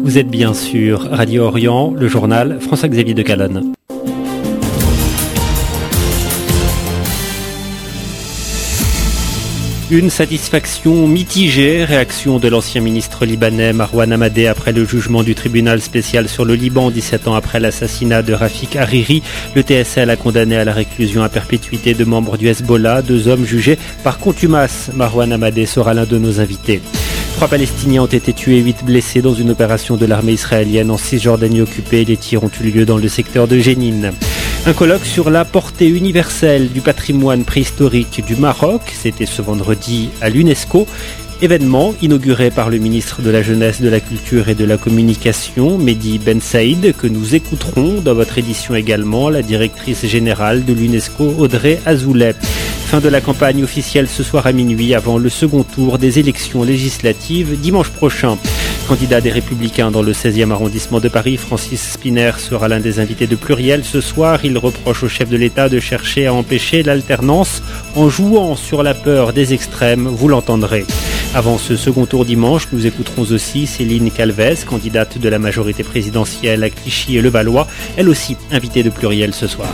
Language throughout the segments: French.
Vous êtes bien sûr Radio Orient, le journal François-Xavier de Calonne. Une satisfaction mitigée, réaction de l'ancien ministre libanais Marwan Hamadeh après le jugement du tribunal spécial sur le Liban 17 ans après l'assassinat de Rafik Hariri. Le TSL a condamné à la réclusion à perpétuité de membres du Hezbollah, 2 hommes jugés par contumace. Marwan Hamadeh sera l'un de nos invités. 3 Palestiniens ont été tués et 8 blessés dans une opération de l'armée israélienne en Cisjordanie occupée. Les tirs ont eu lieu dans le secteur de Jénine. Un colloque sur la portée universelle du patrimoine préhistorique du Maroc, c'était ce vendredi à l'UNESCO. Événement inauguré par le ministre de la Jeunesse, de la Culture et de la Communication, Mehdi Ben Saïd, que nous écouterons dans votre édition également, la directrice générale de l'UNESCO, Audrey Azoulay. Fin de la campagne officielle ce soir à minuit avant le second tour des élections législatives dimanche prochain. Candidat des Républicains dans le 16e arrondissement de Paris, Francis Spinner sera l'un des invités de Pluriel ce soir. Il reproche au chef de l'État de chercher à empêcher l'alternance en jouant sur la peur des extrêmes, vous l'entendrez. Avant ce second tour dimanche, nous écouterons aussi Céline Calvez, candidate de la majorité présidentielle à Clichy et Levallois, elle aussi invitée de Pluriel ce soir.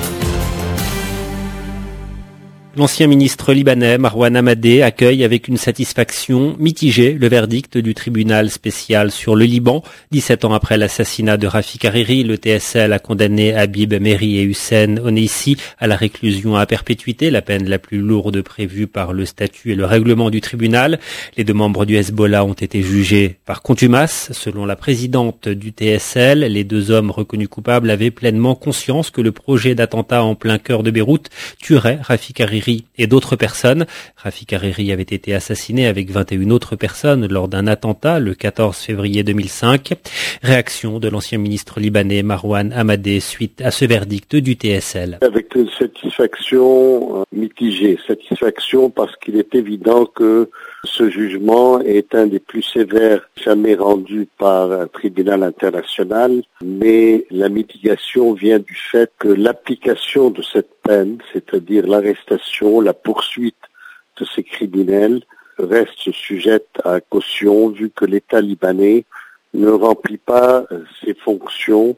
L'ancien ministre libanais Marwan Hamadeh accueille avec une satisfaction mitigée le verdict du tribunal spécial sur le Liban. 17 ans après l'assassinat de Rafik Hariri, le TSL a condamné Habib Mehri et Hussein Oneissi à la réclusion à perpétuité, la peine la plus lourde prévue par le statut et le règlement du tribunal. Les 2 membres du Hezbollah ont été jugés par contumace. Selon la présidente du TSL, les 2 hommes reconnus coupables avaient pleinement conscience que le projet d'attentat en plein cœur de Beyrouth tuerait Rafik Hariri et d'autres personnes. Rafik Hariri avait été assassiné avec 21 autres personnes lors d'un attentat le 14 février 2005. Réaction de l'ancien ministre libanais Marwan Hamadeh suite à ce verdict du TSL. Avec une satisfaction mitigée. Satisfaction parce qu'il est évident que ce jugement est un des plus sévères jamais rendus par un tribunal international, mais la mitigation vient du fait que l'application de cette peine, c'est-à-dire l'arrestation, la poursuite de ces criminels, reste sujette à caution vu que l'État libanais ne remplit pas ses fonctions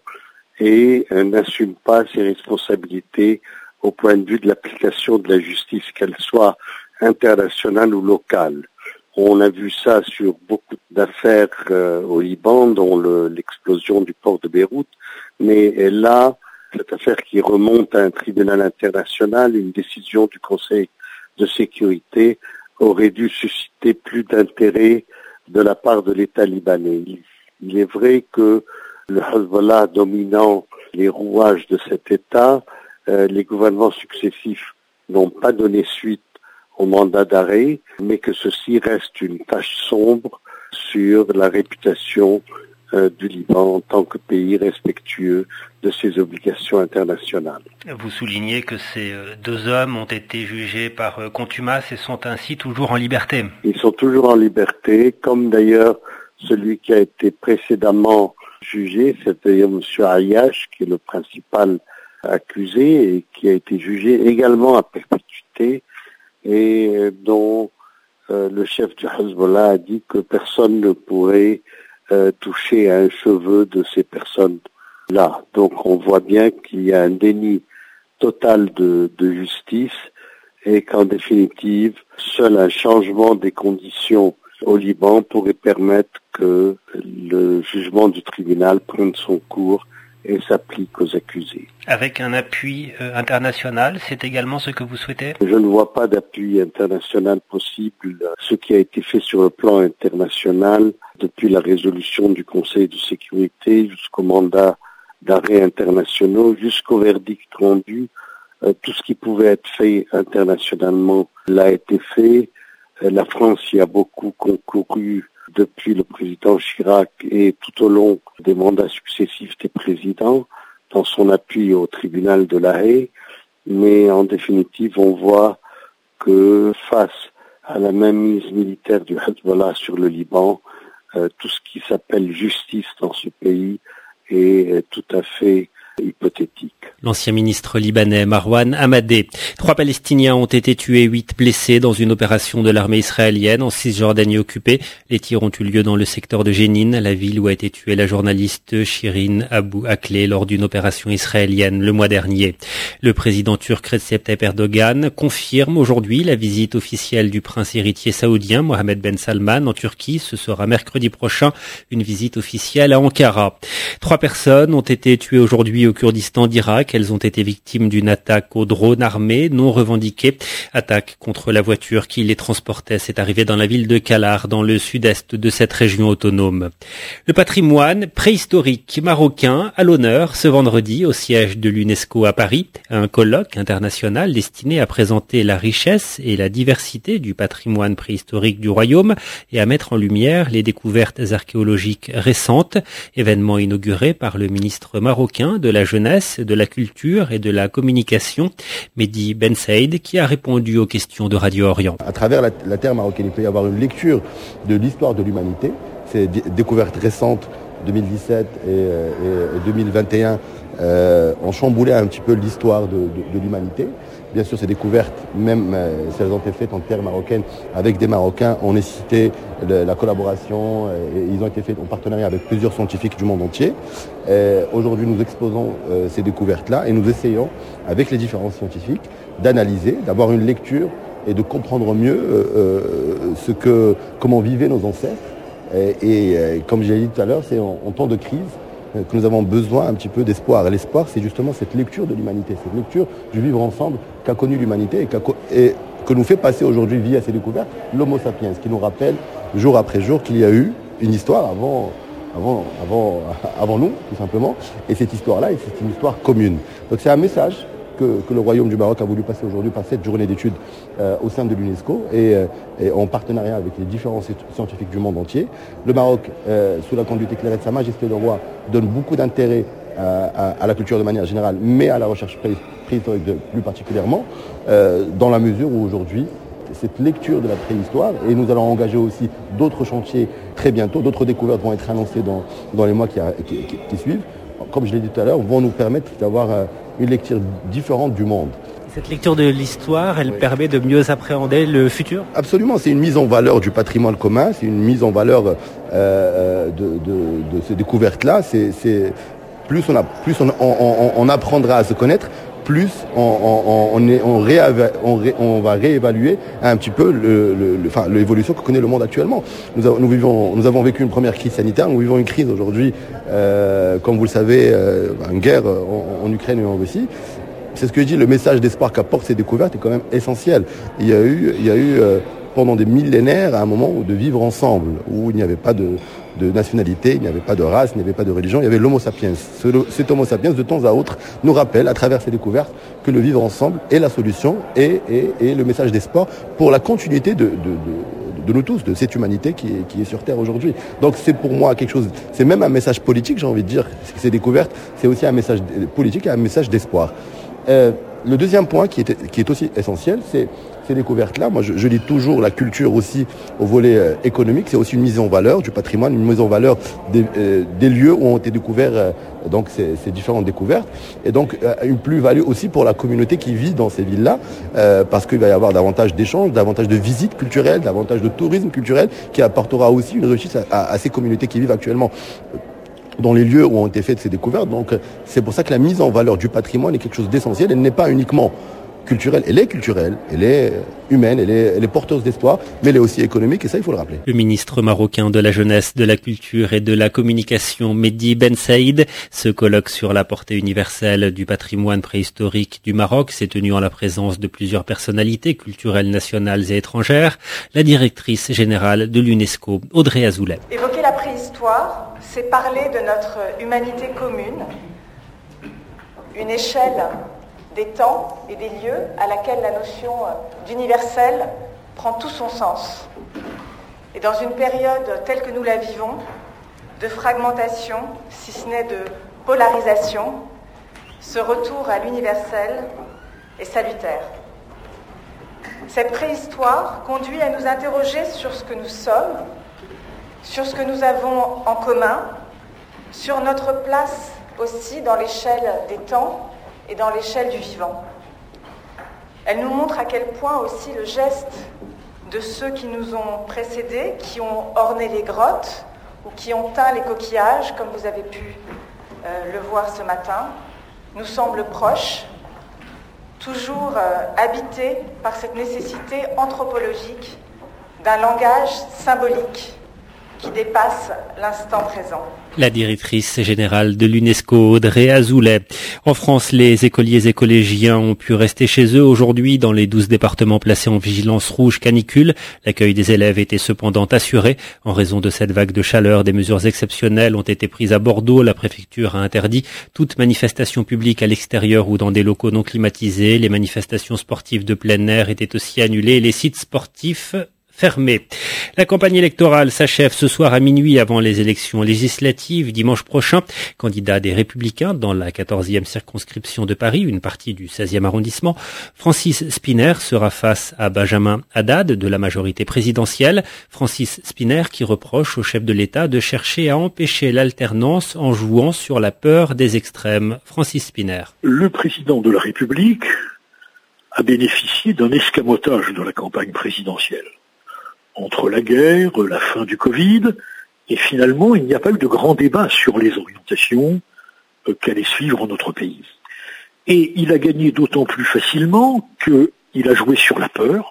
et n'assume pas ses responsabilités au point de vue de l'application de la justice, qu'elle soit internationale ou locale. On a vu ça sur beaucoup d'affaires au Liban, dont l'explosion du port de Beyrouth, mais là, cette affaire qui remonte à un tribunal international, une décision du Conseil de sécurité aurait dû susciter plus d'intérêt de la part de l'État libanais. Il est vrai que le Hezbollah dominant les rouages de cet État, les gouvernements successifs n'ont pas donné suite au mandat d'arrêt, mais que ceci reste une tache sombre sur la réputation du Liban en tant que pays respectueux de ses obligations internationales. Vous soulignez que ces 2 hommes ont été jugés par contumace et sont ainsi toujours en liberté. Ils sont toujours en liberté, comme d'ailleurs celui qui a été précédemment jugé, c'est-à-dire M. Ayash, qui est le principal accusé et qui a été jugé également à perpétuité, et dont le chef du Hezbollah a dit que personne ne pourrait toucher à un cheveu de ces personnes-là. Donc on voit bien qu'il y a un déni total de justice et qu'en définitive, seul un changement des conditions au Liban pourrait permettre que le jugement du tribunal prenne son cours et s'applique aux accusés. Avec un appui international, c'est également ce que vous souhaitez ? Je ne vois pas d'appui international possible. Ce qui a été fait sur le plan international, depuis la résolution du Conseil de sécurité jusqu'au mandat d'arrêt internationaux, jusqu'au verdict rendu, tout ce qui pouvait être fait internationalement l'a été fait. La France y a beaucoup concouru depuis le président Chirac et tout au long des mandats successifs des présidents dans son appui au tribunal de La Haye. Mais en définitive, on voit que face à la mainmise militaire du Hezbollah sur le Liban, tout ce qui s'appelle justice dans ce pays est tout à fait hypothétique. L'ancien ministre libanais Marwan Hamadeh. 3 Palestiniens ont été tués, 8 blessés dans une opération de l'armée israélienne en Cisjordanie occupée. Les tirs ont eu lieu dans le secteur de Jénine, la ville où a été tuée la journaliste Shirin Abu Akleh lors d'une opération israélienne le mois dernier. Le président turc Recep Tayyip Erdogan confirme aujourd'hui la visite officielle du prince héritier saoudien Mohammed Ben Salman en Turquie. Ce sera mercredi prochain, une visite officielle à Ankara. 3 personnes ont été tuées aujourd'hui au Kurdistan d'Irak. Elles ont été victimes d'une attaque au drone armé non revendiquée. Attaque contre la voiture qui les transportait. C'est arrivé dans la ville de Kalar, dans le sud-est de cette région autonome. Le patrimoine préhistorique marocain à l'honneur ce vendredi au siège de l'UNESCO à Paris. Un colloque international destiné à présenter la richesse et la diversité du patrimoine préhistorique du royaume et à mettre en lumière les découvertes archéologiques récentes. Événement inauguré par le ministre marocain de la Jeunesse, de la Culture et de la Communication, Mehdi Ben Saïd, qui a répondu aux questions de Radio Orient. À travers la terre marocaine, il peut y avoir une lecture de l'histoire de l'humanité. Ces découvertes récentes, 2017 et 2021, ont chamboulé un petit peu l'histoire de l'humanité. Bien sûr, ces découvertes, même si elles ont été faites en terre marocaine avec des Marocains, ont nécessité la collaboration et ils ont été faits en partenariat avec plusieurs scientifiques du monde entier. Aujourd'hui, nous exposons ces découvertes-là et nous essayons, avec les différents scientifiques, d'analyser, d'avoir une lecture et de comprendre mieux comment vivaient nos ancêtres. Et comme j'ai dit tout à l'heure, c'est en temps de crise que nous avons besoin un petit peu d'espoir. Et l'espoir, c'est justement cette lecture de l'humanité, cette lecture du vivre ensemble qu'a connu l'humanité et que nous fait passer aujourd'hui via ces découvertes l'Homo sapiens, qui nous rappelle jour après jour qu'il y a eu une histoire avant nous, tout simplement. Et cette histoire-là, c'est une histoire commune. Donc c'est un message que le Royaume du Maroc a voulu passer aujourd'hui par cette journée d'études au sein de l'UNESCO et en partenariat avec les différents scientifiques du monde entier. Le Maroc, sous la conduite éclairée de Sa Majesté le Roi, donne beaucoup d'intérêt à la culture de manière générale, mais à la recherche préhistorique plus particulièrement, dans la mesure où aujourd'hui, cette lecture de la préhistoire, et nous allons engager aussi d'autres chantiers très bientôt, d'autres découvertes vont être annoncées dans les mois qui suivent, comme je l'ai dit tout à l'heure, vont nous permettre d'avoir une lecture différente du monde. Cette lecture de l'histoire, elle permet de mieux appréhender le futur ? Absolument, c'est une mise en valeur du patrimoine commun, c'est une mise en valeur de ces découvertes-là. Plus on apprendra à se connaître, plus on va réévaluer un petit peu l'évolution que connaît le monde actuellement. Nous avons vécu une première crise sanitaire, nous vivons une crise aujourd'hui, comme vous le savez, une guerre en Ukraine et en Russie. C'est ce que je dis, le message d'espoir qu'apportent ces découvertes est quand même essentiel. Il y a eu pendant des millénaires un moment de vivre ensemble, où il n'y avait pas de nationalité, il n'y avait pas de race, il n'y avait pas de religion, il y avait l'homo sapiens. Cet homo sapiens, de temps à autre, nous rappelle, à travers ces découvertes, que le vivre ensemble est la solution et le message d'espoir pour la continuité de nous tous, de cette humanité qui est sur Terre aujourd'hui. Donc c'est pour moi quelque chose, c'est même un message politique, j'ai envie de dire, ces découvertes, c'est aussi un message politique et un message d'espoir. Le deuxième point qui est aussi essentiel, c'est ces découvertes-là. Moi, je lis toujours la culture aussi au volet économique. C'est aussi une mise en valeur du patrimoine, une mise en valeur des lieux où ont été découverts donc ces différentes découvertes. Et donc, une plus-value aussi pour la communauté qui vit dans ces villes-là, parce qu'il va y avoir davantage d'échanges, davantage de visites culturelles, davantage de tourisme culturel qui apportera aussi une richesse à ces communautés qui vivent actuellement dans les lieux où ont été faites ces découvertes. Donc c'est pour ça que la mise en valeur du patrimoine est quelque chose d'essentiel. Elle n'est pas uniquement culturelle, elle est humaine, elle est porteuse d'espoir, mais elle est aussi économique et ça il faut le rappeler. Le ministre marocain de la Jeunesse, de la Culture et de la Communication, Mehdi Ben Saïd, se colloque sur la portée universelle du patrimoine préhistorique du Maroc s'est tenu en la présence de plusieurs personnalités culturelles nationales et étrangères. La directrice générale de l'UNESCO, Audrey Azoulay. Évoquer la préhistoire, c'est parler de notre humanité commune, une échelle des temps et des lieux à laquelle la notion d'universel prend tout son sens. Et dans une période telle que nous la vivons, de fragmentation, si ce n'est de polarisation, ce retour à l'universel est salutaire. Cette préhistoire conduit à nous interroger sur ce que nous sommes, sur ce que nous avons en commun, sur notre place aussi dans l'échelle des temps et dans l'échelle du vivant. Elle nous montre à quel point aussi le geste de ceux qui nous ont précédés, qui ont orné les grottes ou qui ont teint les coquillages, comme vous avez pu le voir ce matin, nous semble proche, toujours habité par cette nécessité anthropologique d'un langage symbolique qui dépasse l'instant présent. La directrice générale de l'UNESCO, Audrey Azoulay. En France, les écoliers et collégiens ont pu rester chez eux aujourd'hui dans les 12 départements placés en vigilance rouge canicule. L'accueil des élèves était cependant assuré. En raison de cette vague de chaleur, des mesures exceptionnelles ont été prises à Bordeaux. La préfecture a interdit toute manifestation publique à l'extérieur ou dans des locaux non climatisés. Les manifestations sportives de plein air étaient aussi annulées et les sites sportifs fermé. La campagne électorale s'achève ce soir à minuit avant les élections législatives dimanche prochain. Candidat des Républicains dans la 14e circonscription de Paris, une partie du 16e arrondissement, Francis Szpiner sera face à Benjamin Haddad de la majorité présidentielle. Francis Szpiner qui reproche au chef de l'État de chercher à empêcher l'alternance en jouant sur la peur des extrêmes. Francis Szpiner. Le président de la République a bénéficié d'un escamotage de la campagne présidentielle. Entre la guerre, la fin du Covid, et finalement, il n'y a pas eu de grand débat sur les orientations qu'allait suivre notre pays. Et il a gagné d'autant plus facilement qu'il a joué sur la peur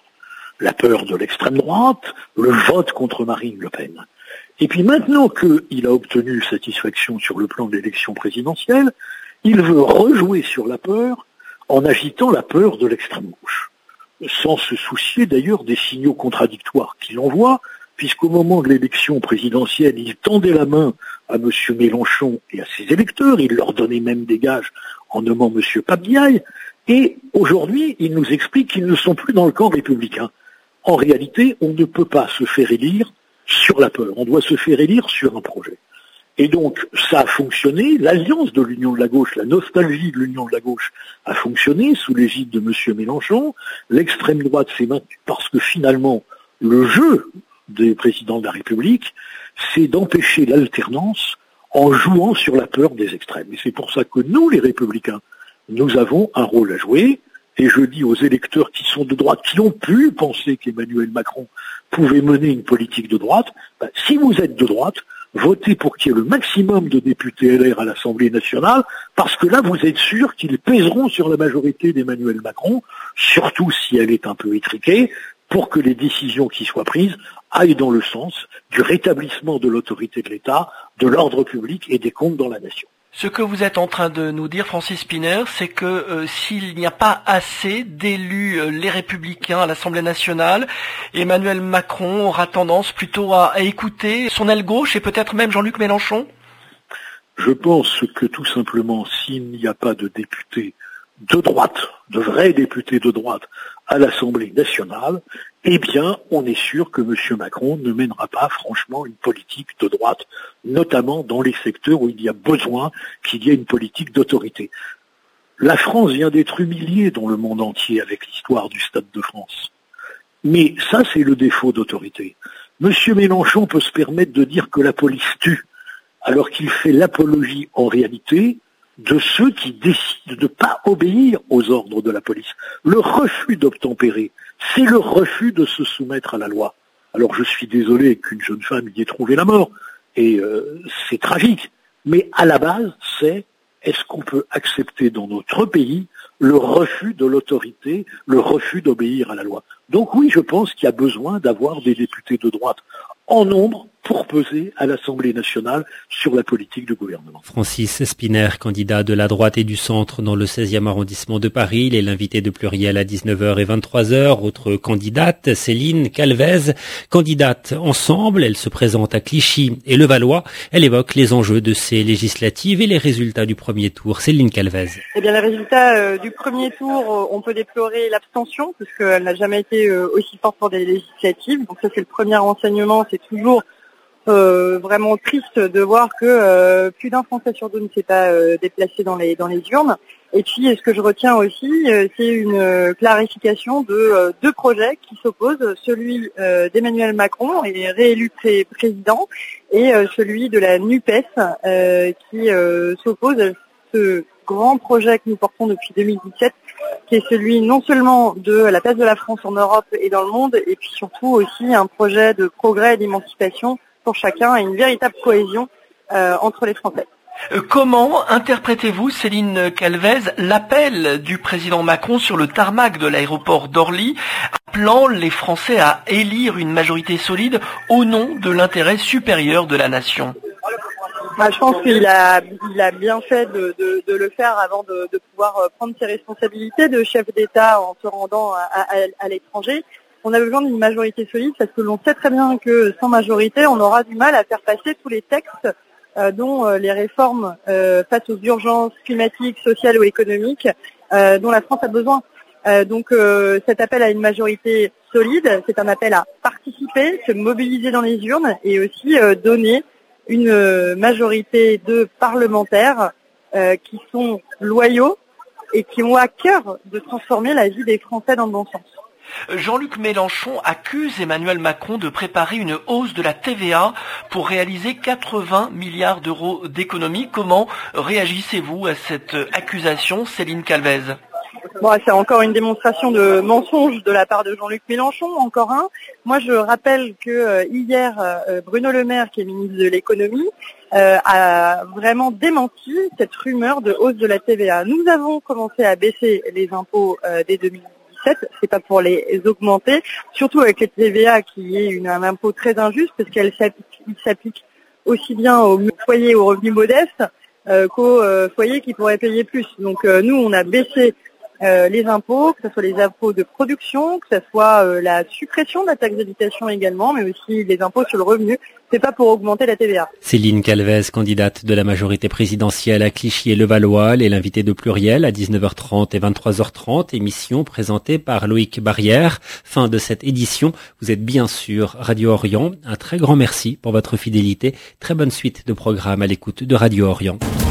de l'extrême droite, le vote contre Marine Le Pen. Et puis maintenant qu'il a obtenu satisfaction sur le plan de l'élection présidentielle, il veut rejouer sur la peur en agitant la peur de l'extrême gauche. Sans se soucier d'ailleurs des signaux contradictoires qu'il envoie, puisqu'au moment de l'élection présidentielle, il tendait la main à M. Mélenchon et à ses électeurs, il leur donnait même des gages en nommant M. Pape-Diaye, et aujourd'hui, il nous explique qu'ils ne sont plus dans le camp républicain. En réalité, on ne peut pas se faire élire sur la peur, on doit se faire élire sur un projet. Et donc, ça a fonctionné, l'alliance de l'Union de la gauche, la nostalgie de l'Union de la gauche a fonctionné sous l'égide de M. Mélenchon, l'extrême droite s'est maintenue parce que finalement, le jeu des présidents de la République, c'est d'empêcher l'alternance en jouant sur la peur des extrêmes. Et c'est pour ça que nous, les Républicains, nous avons un rôle à jouer, et je dis aux électeurs qui sont de droite, qui ont pu penser qu'Emmanuel Macron pouvait mener une politique de droite, si vous êtes de droite, votez pour qu'il y ait le maximum de députés LR à l'Assemblée nationale, parce que là, vous êtes sûr qu'ils pèseront sur la majorité d'Emmanuel Macron, surtout si elle est un peu étriquée, pour que les décisions qui soient prises aillent dans le sens du rétablissement de l'autorité de l'État, de l'ordre public et des comptes dans la nation. Ce que vous êtes en train de nous dire, Francis Szpiner, c'est que s'il n'y a pas assez d'élus les Républicains à l'Assemblée nationale, Emmanuel Macron aura tendance plutôt à écouter son aile gauche et peut-être même Jean-Luc Mélenchon. Je pense que tout simplement, s'il n'y a pas de députés de droite, de vrais députés de droite à l'Assemblée nationale, eh bien, on est sûr que M. Macron ne mènera pas franchement une politique de droite, notamment dans les secteurs où il y a besoin qu'il y ait une politique d'autorité. La France vient d'être humiliée dans le monde entier avec l'histoire du Stade de France. Mais ça, c'est le défaut d'autorité. M. Mélenchon peut se permettre de dire que la police tue, alors qu'il fait l'apologie en réalité de ceux qui décident de ne pas obéir aux ordres de la police. Le refus d'obtempérer, c'est le refus de se soumettre à la loi. Alors je suis désolé qu'une jeune femme y ait trouvé la mort, et c'est tragique, mais à la base, c'est est-ce qu'on peut accepter dans notre pays le refus de l'autorité, le refus d'obéir à la loi. Donc oui, je pense qu'il y a besoin d'avoir des députés de droite en nombre pour peser à l'Assemblée nationale sur la politique du gouvernement. Francis Szpiner, candidat de la droite et du centre dans le 16e arrondissement de Paris. Il est l'invité de Pluriel à 19h et 23h. Autre candidate, Céline Calvez, candidate ensemble. Elle se présente à Clichy et Levallois. Elle évoque les enjeux de ces législatives et les résultats du premier tour. Céline Calvez. Eh bien, les résultats du premier tour, on peut déplorer l'abstention, puisqu'elle n'a jamais été aussi forte pour des législatives. Donc ça, c'est le premier renseignement. C'est toujours vraiment triste de voir que plus d'un Français sur deux ne s'est pas déplacé dans les urnes. Et puis, ce que je retiens aussi, c'est une clarification de deux projets qui s'opposent, celui d'Emmanuel Macron, et réélu président, et celui de la NUPES, qui s'oppose à ce grand projet que nous portons depuis 2017, qui est celui non seulement de la place de la France en Europe et dans le monde, et puis surtout aussi un projet de progrès et d'émancipation pour chacun et une véritable cohésion entre les Français. Comment interprétez-vous, Céline Calvez, l'appel du président Macron sur le tarmac de l'aéroport d'Orly, appelant les Français à élire une majorité solide au nom de l'intérêt supérieur de la nation? Je pense qu'il a bien fait de le faire avant de pouvoir prendre ses responsabilités de chef d'État en se rendant à l'étranger. On a besoin d'une majorité solide parce que l'on sait très bien que sans majorité, on aura du mal à faire passer tous les textes dont les réformes face aux urgences climatiques, sociales ou économiques dont la France a besoin. Donc cet appel à une majorité solide, c'est un appel à participer, se mobiliser dans les urnes et aussi donner une majorité de parlementaires qui sont loyaux et qui ont à cœur de transformer la vie des Français dans le bon sens. Jean-Luc Mélenchon accuse Emmanuel Macron de préparer une hausse de la TVA pour réaliser 80 milliards d'euros d'économies. Comment réagissez-vous à cette accusation, Céline Calvez? C'est encore une démonstration de mensonge de la part de Jean-Luc Mélenchon, encore un. Moi, je rappelle que hier, Bruno Le Maire, qui est ministre de l'économie, a vraiment démenti cette rumeur de hausse de la TVA. Nous avons commencé à baisser les impôts dès 2017, c'est pas pour les augmenter, surtout avec la TVA qui est un impôt très injuste parce qu'elle s'applique aussi bien aux foyers aux revenus modestes qu'aux foyers qui pourraient payer plus. Donc nous, on a baissé les impôts, que ce soit les impôts de production, que ce soit la suppression de la taxe d'habitation également, mais aussi les impôts sur le revenu. C'est pas pour augmenter la TVA. Céline Calvez, candidate de la majorité présidentielle à Clichy et Levallois, est l'invitée de Pluriel à 19h30 et 23h30, émission présentée par Loïc Barrière. Fin de cette édition. Vous êtes bien sûr Radio Orient. Un très grand merci pour votre fidélité. Très bonne suite de programmes à l'écoute de Radio Orient.